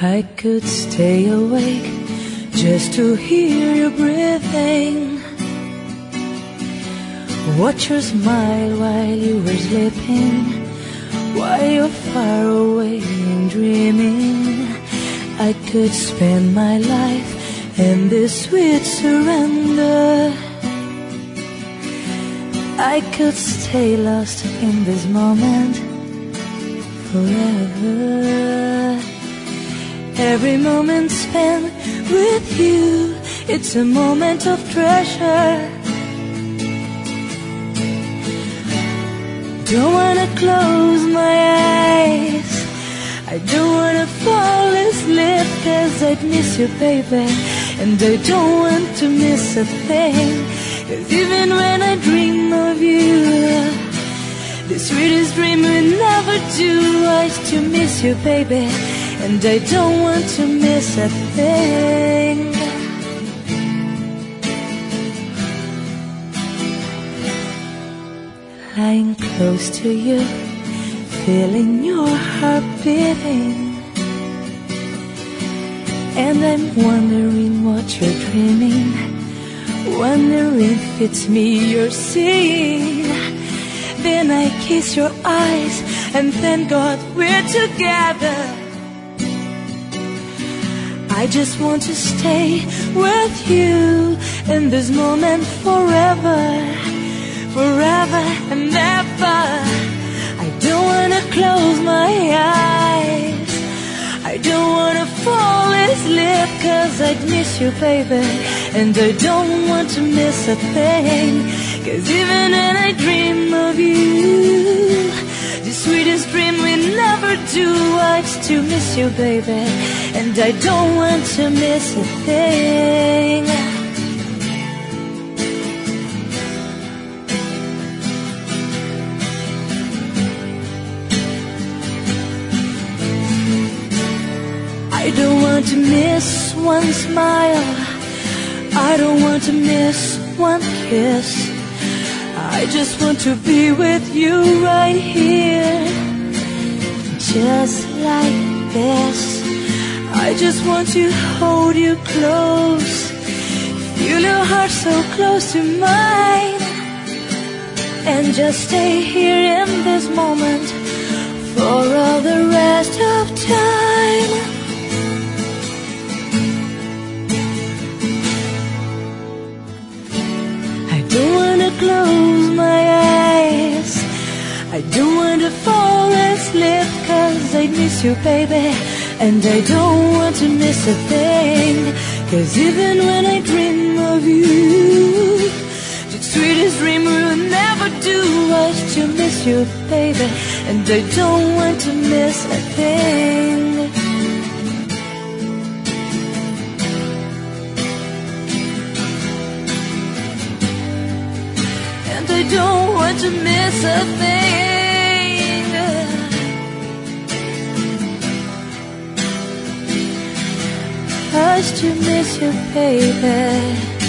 I could stay awake just to hear you breathing, watch your smile while you were sleeping, while you're far away and dreaming. I could spend my life in this sweet surrender. I could stay lost in this moment forever. Every moment spent with you, it's a moment of treasure. Don't wanna close my eyes, I don't wanna fall asleep, 'cause I'd miss you, baby, and I don't want to miss a thing. 'Cause even when I dream of you, the sweetest dream will never do. I still miss you, baby, and I don't want to miss a thing. Lying close to you, feeling your heart beating, and I'm wondering what you're dreaming, wondering if it's me you're seeing. Then I kiss your eyes and thank God we're together. I just want to stay with you in this moment forever, forever and ever. I don't wanna close my eyes, I don't wanna fall asleep, 'cause I'd miss you, baby, and I don't want to miss a thing. 'Cause even when I dream of you, the sweetest dream we never do. I'd still miss you, baby, and I don't want to miss a thing. I don't want to miss one smile, I don't want to miss one kiss. I just want to be with you right here, just like this. I just want to hold you close, feel your heart so close to mine, and just stay here in this moment for all the rest of time. I don't wanna close my eyes, I don't want to fall asleep, 'cause I miss you, baby, and I don't want to miss a thing. 'Cause even when I dream of you, the sweetest dream will never do. I still miss you, baby, and I don't want to miss a thing. And I don't want to miss a thing. I still miss you, baby.